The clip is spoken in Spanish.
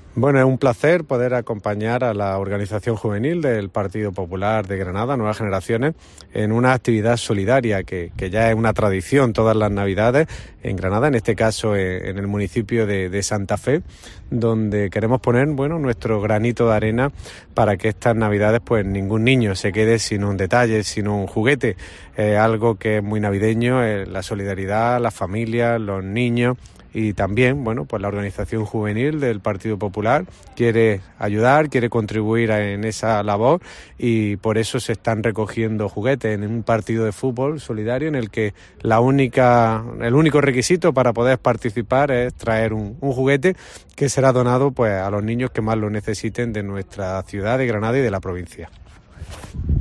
Bueno, es un placer poder acompañar a la organización juvenil del Partido Popular de Granada, Nuevas Generaciones, en una actividad solidaria que ya es una tradición todas las Navidades en Granada, en este caso en el municipio de Santa Fe, donde queremos poner, nuestro granito de arena para que estas Navidades pues ningún niño se quede sin un detalle, sin un juguete. Algo que es muy navideño, la solidaridad, las familias, los niños. Y también, pues la organización juvenil del Partido Popular quiere ayudar, quiere contribuir en esa labor y por eso se están recogiendo juguetes en un partido de fútbol solidario en el que el único requisito para poder participar es traer un juguete que será donado pues a los niños que más lo necesiten de nuestra ciudad de Granada y de la provincia.